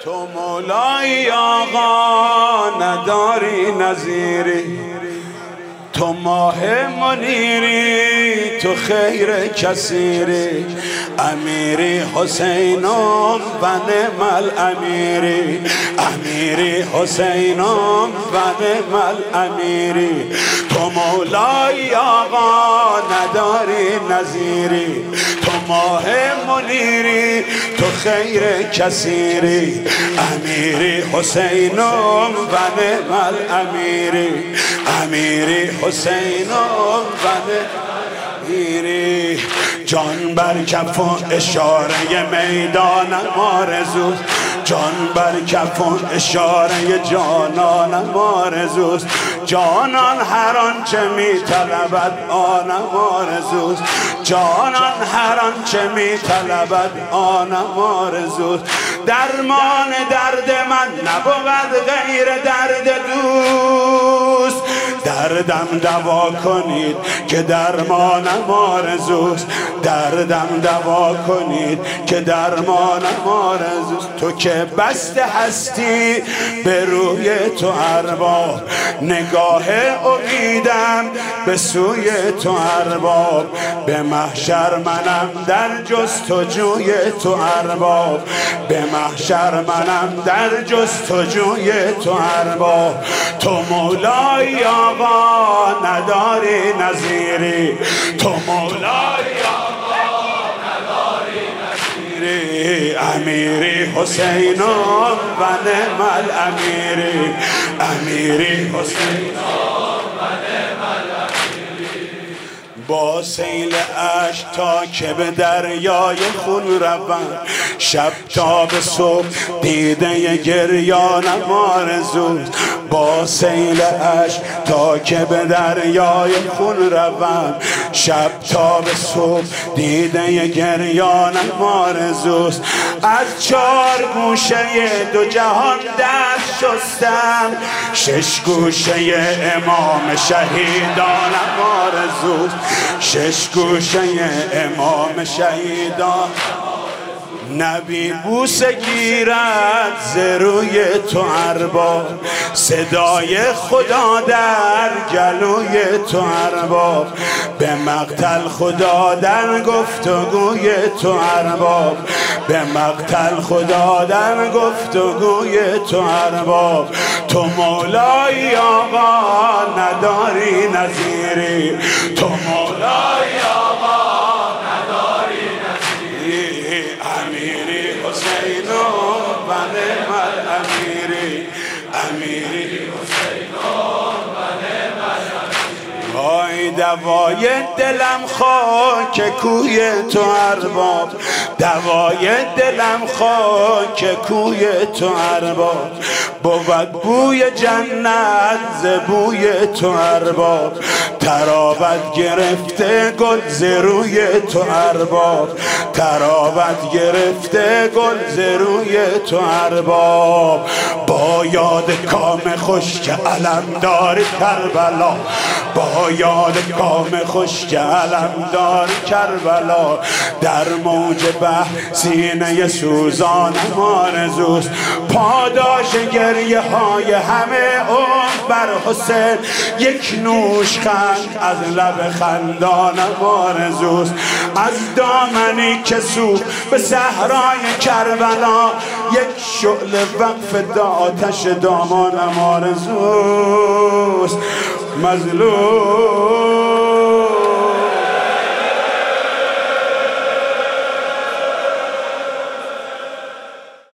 تو مولای آقا نداری نظیری، تو ماه منیری، تو خیر کثیری، امیری حسینم و نعم الامیری، امیری حسینم و نعم الامیری. تو مولای آقا نداری نظیری، تو ماه منیری، تو خیر کثیری، امیری حسینم و نعم الامیری، امیری حسینم و امیری. جان بر کف و اشاره میدانم آرزوست، جان بر کف و اشاره جانانم آرزوست، جانان هر آنچه می طلبد آنم آرزوست، جانان هر آنچه می طلبد آنم آرزوست. درمان درد من نبود غیر درد دوست، دردم دوا کنید که درمانم آرزوست، دردم دوا کنید که درمانم آرزوست. تو که بسته هستی به روی تو ارباب، نگاه امیدم به سوی تو ارباب، به محشر منم در جستجوی تو ارباب، به محشر منم در جستجوی تو ارباب. تو مولای آقا نداری نظیری، تو مولای آقا نداری نظیری، امیری حسینم و نعم الامیری، امیری حسینم و نعم الامیری. با سیل اشک تا که به دریای خون روم، شب تا به صبح دیده گریانم آرزوست. با سیل اشک تا که به دریای خون روم، شب تا به صبح دیده گریانم آرزوست. از چار گوشه دو جهان دست شستم، شش گوشه امام شهیدانم آرزوست، شش گوشه امام شهیدان. نبی بوسه گیرد ز روی تو ارباب، صدای خدا در گلوی تو ارباب، به مقتل خدا در گفتگوی تو ارباب، به مقتل خدا در گفتگوی تو ارباب. تو مولای آقا نداری نظیری، تو مولای آقا نداری نظیری، امیری حسینم و نعم الامیری، امیری حسینم و نعم الامیری. وای دوای دلم خاک کوی تو ارباب، دوای دلم خاک کوی تو ارباب، بود بوی جنت ز بوی تو ارباب، ترابت گرفته گل ز روی تو ارباب، ترابت گرفته گل ز روی تو ارباب. با یاد کام خوش که علم داری کربلا، با یاد کام خوش که علم داری کربلا، در موج بحر سینه سوزانم آرزوست. پاداش گریه های همه عمر بر حسین، یک نوش خند از لب خندانم آرزوست. از دامنی که سوخت به صحرای کربلا، یک شعله وقف آتش دامانم آرزوست. مظلوم